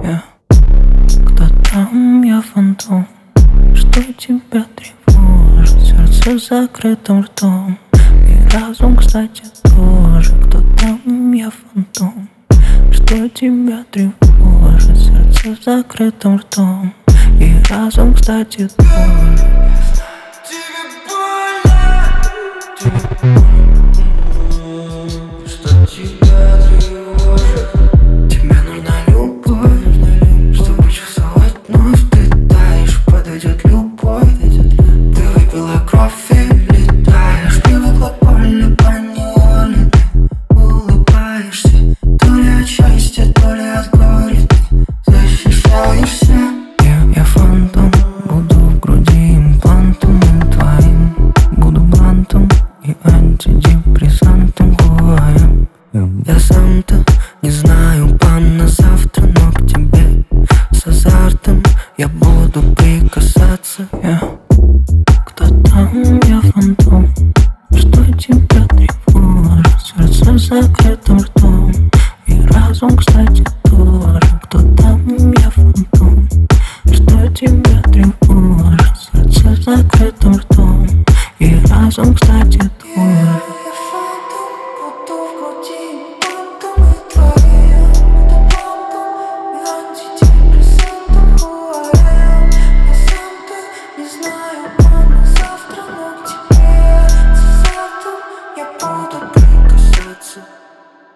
Кто там? Я фантом. Что тебя тревожит? Сердце с закрытым ртом. И разум, кстати, тоже. Кто там? Я фантом. Что тебя тревожит? Сердце с закрытым ртом. И разум, кстати, тоже. Тебе больно? Что тебя тревожит? Тебе нужна любовь, чтобы чувствовать вновь. Ты таешь, подойдет любовь. Ты выпила кровь и летаешь. Привыкла к боли, поневоле ты улыбаешься. То ли от счастья, то ли от горя ты защищаешься. Я фантом, буду в груди имплантом твоим. Буду блантом и антидепрессантом гуаем. Я сам-то не знаю план на завтра, но к тебе с азартом я буду прикасаться. Кто там? Я фантом. Что тебя тревожит? Сердце с закрытым ртом. И разум, кстати, тоже. Кто там? Я фантом. Что тебя тревожит? Сердце с закрытым ртом. И разум, кстати, тоже.